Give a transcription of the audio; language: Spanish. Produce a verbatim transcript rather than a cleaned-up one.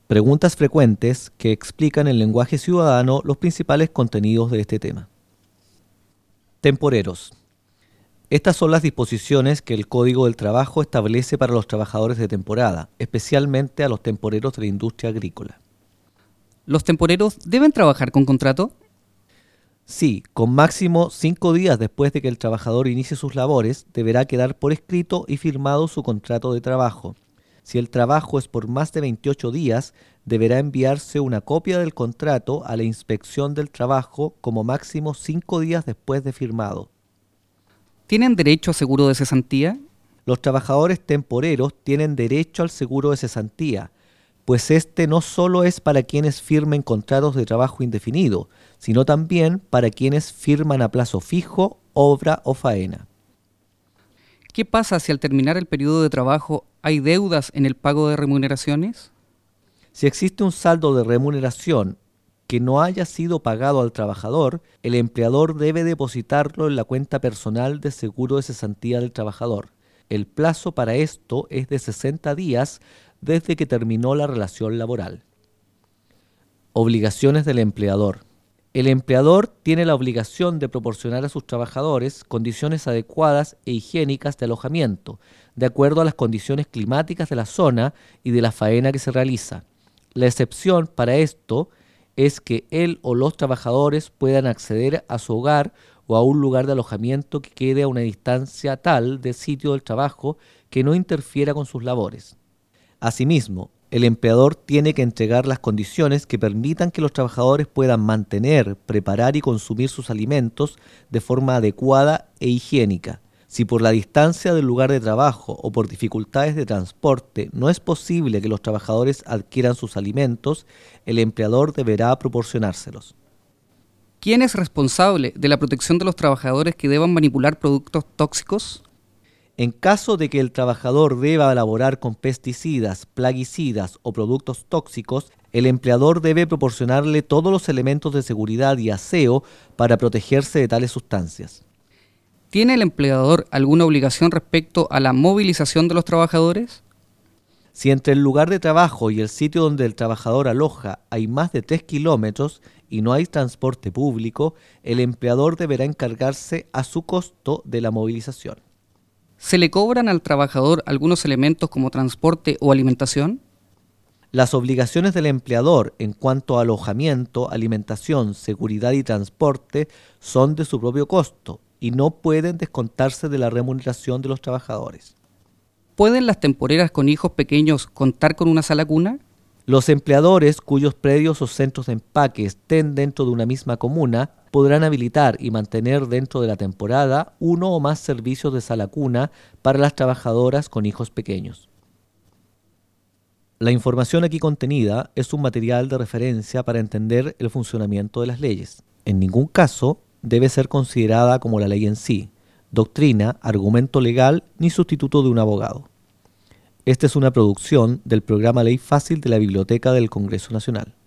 Preguntas frecuentes que explican en lenguaje ciudadano los principales contenidos de este tema. Temporeros. Estas son las disposiciones que el Código del Trabajo establece para los trabajadores de temporada, especialmente a los temporeros de la industria agrícola. ¿Los temporeros deben trabajar con contrato? Sí, con máximo cinco días después de que el trabajador inicie sus labores, deberá quedar por escrito y firmado su contrato de trabajo. Si el trabajo es por más de veintiocho días, deberá enviarse una copia del contrato a la inspección del trabajo como máximo cinco días después de firmado. ¿Tienen derecho a seguro de cesantía? Los trabajadores temporeros tienen derecho al seguro de cesantía, pues este no solo es para quienes firmen contratos de trabajo indefinido, sino también para quienes firman a plazo fijo, obra o faena. ¿Qué pasa si al terminar el periodo de trabajo hay deudas en el pago de remuneraciones? Si existe un saldo de remuneración que no haya sido pagado al trabajador, el empleador debe depositarlo en la cuenta personal de seguro de cesantía del trabajador. El plazo para esto es de sesenta días desde que terminó la relación laboral. Obligaciones del empleador. El empleador tiene la obligación de proporcionar a sus trabajadores condiciones adecuadas e higiénicas de alojamiento, de acuerdo a las condiciones climáticas de la zona y de la faena que se realiza. La excepción para esto es que él o los trabajadores puedan acceder a su hogar o a un lugar de alojamiento que quede a una distancia tal del sitio del trabajo que no interfiera con sus labores. Asimismo, el empleador tiene que entregar las condiciones que permitan que los trabajadores puedan mantener, preparar y consumir sus alimentos de forma adecuada e higiénica. Si por la distancia del lugar de trabajo o por dificultades de transporte no es posible que los trabajadores adquieran sus alimentos, el empleador deberá proporcionárselos. ¿Quién es responsable de la protección de los trabajadores que deban manipular productos tóxicos? En caso de que el trabajador deba laborar con pesticidas, plaguicidas o productos tóxicos, el empleador debe proporcionarle todos los elementos de seguridad y aseo para protegerse de tales sustancias. ¿Tiene el empleador alguna obligación respecto a la movilización de los trabajadores? Si entre el lugar de trabajo y el sitio donde el trabajador aloja hay más de tres kilómetros y no hay transporte público, el empleador deberá encargarse a su costo de la movilización. ¿Se le cobran al trabajador algunos elementos como transporte o alimentación? Las obligaciones del empleador en cuanto a alojamiento, alimentación, seguridad y transporte son de su propio costo y no pueden descontarse de la remuneración de los trabajadores. ¿Pueden las temporeras con hijos pequeños contar con una sala cuna? Los empleadores cuyos predios o centros de empaque estén dentro de una misma comuna podrán habilitar y mantener dentro de la temporada uno o más servicios de sala cuna para las trabajadoras con hijos pequeños. La información aquí contenida es un material de referencia para entender el funcionamiento de las leyes. En ningún caso debe ser considerada como la ley en sí, doctrina, argumento legal ni sustituto de un abogado. Esta es una producción del programa Ley Fácil de la Biblioteca del Congreso Nacional.